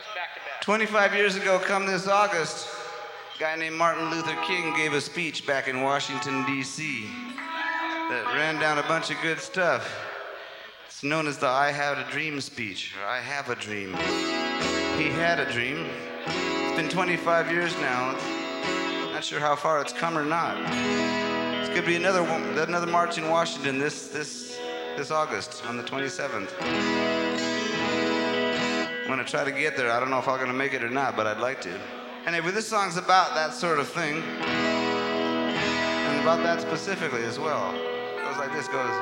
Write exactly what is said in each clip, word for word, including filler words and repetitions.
twenty-five years ago, come this August, a guy named Martin Luther King gave a speech back in Washington, D C that ran down a bunch of good stuff. It's known as the I Have a Dream speech, or I Have a Dream. He had a dream. It's been twenty-five years now. Not sure how far it's come or not. It's gonna be another one, another march in Washington this this this August on the twenty-seventh. I'm gonna try to get there. I don't know if I'm gonna make it or not, but I'd like to. Anyway, this song's about that sort of thing, and about that specifically as well. It goes like this, goes.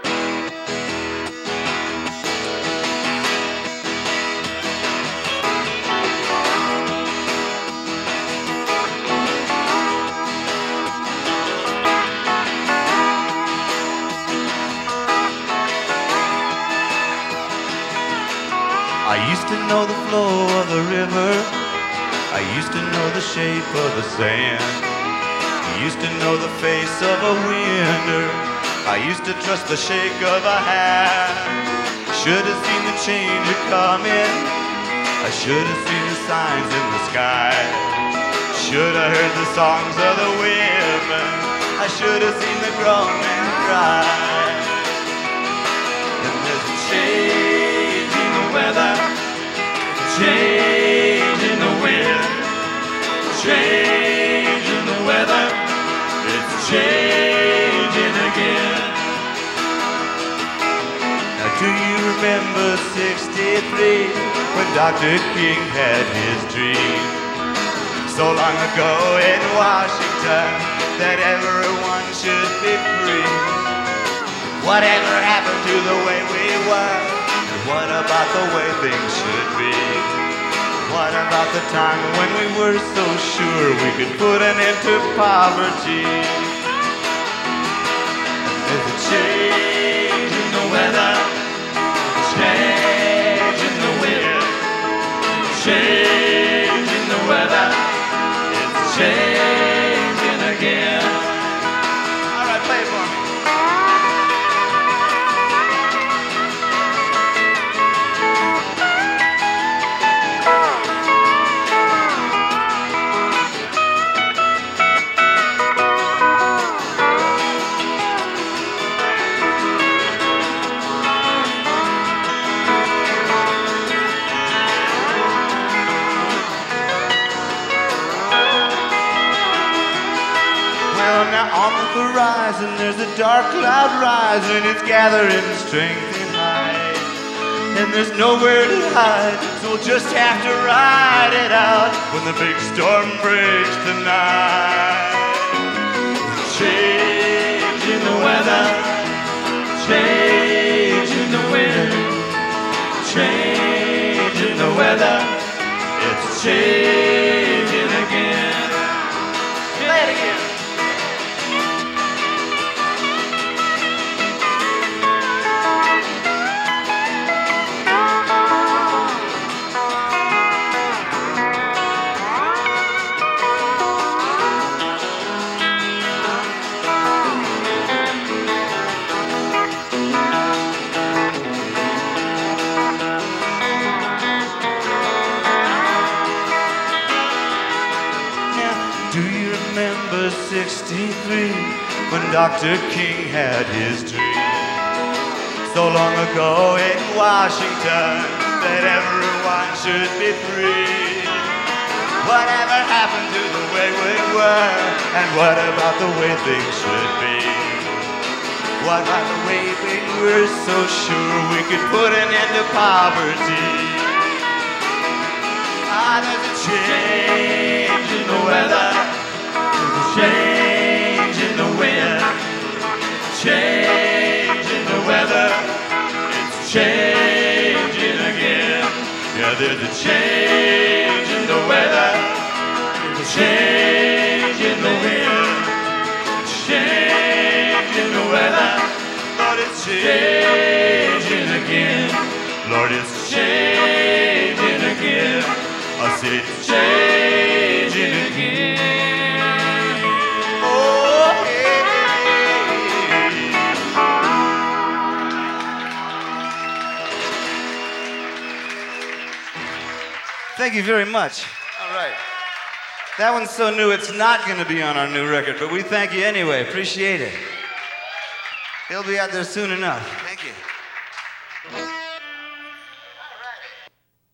I used to know the flow of the river. I used to know the shape of the sand. I used to know the face of a winter. I used to trust the shake of a hand. Should have seen the change coming. I should have seen the signs in the sky. Should have heard the songs of the women. I should have seen the grown men cry. And there's a change in the weather, change in the wind, change in the weather, it's changing again. Now do you remember sixty-three, when Doctor King had his dream? So long ago in Washington, that everyone should be free. Whatever happened to the way we were? And what about the way things should be? What about the time when we were so sure we could put an end to poverty? There's a change in the weather, change in the wind, change in the weather, it's changing again. All right, play it for me. On the horizon there's a dark cloud rising. It's gathering strength and height, and there's nowhere to hide, so we'll just have to ride it out when the big storm breaks tonight. Change in the weather, change in the wind, change in the weather, it's changing again. Play it again. sixty-three, when Doctor King had his dream. So long ago in Washington, that everyone should be free. Whatever happened to the way we were? And what about the way things should be? What about the way we were so sure we could put an end to poverty? Ah, there's a change in the weather, change in the wind, change in the weather, it's changing again. Yeah, there's a change in the weather, change in the wind, change in the weather, Lord, it's changing again. Lord, it's changing again. I said it's changing again. Thank you very much. All right. That one's so new, it's not going to be on our new record, but we thank you anyway. Appreciate it. He'll be out there soon enough. Thank